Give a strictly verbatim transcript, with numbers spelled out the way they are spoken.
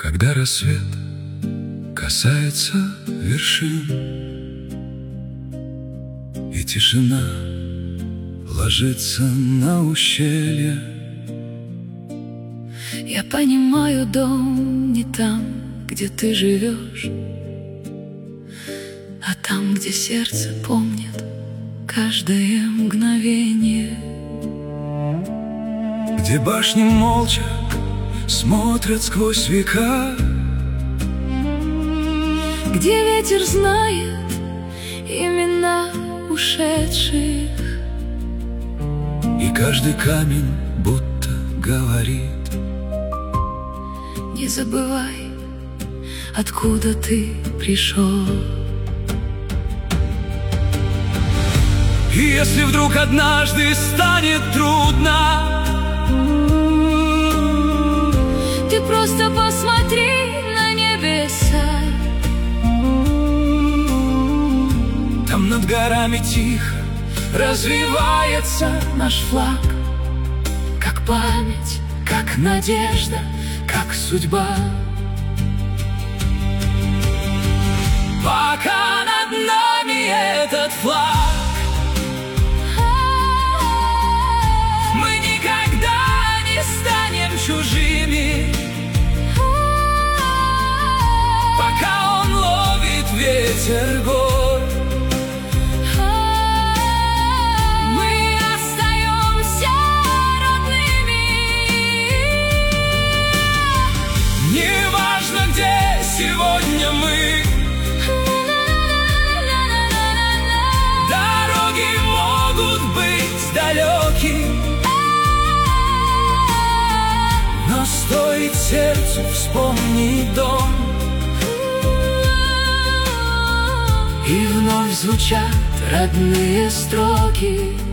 Когда рассвет касается вершин, и тишина ложится на ущелье, я понимаю, дом не там, где ты живешь, а там, где сердце помнит каждое мгновение, где башни молча смотрят сквозь века, где ветер знает имена ушедших, и каждый камень будто говорит: не забывай, откуда ты пришел. И если вдруг однажды станет трудно, ты просто посмотри на небеса. Там над горами тихо развивается наш флаг, Как память, как надежда, как судьба. Пока над нами этот флаг, мы никогда не станем чужими. Пока он ловит ветер гор, мы остаемся родными. Неважно, где сегодня мы, дороги могут быть далеки, но стоит сердцу вспомнить дом, и вновь звучат родные строки.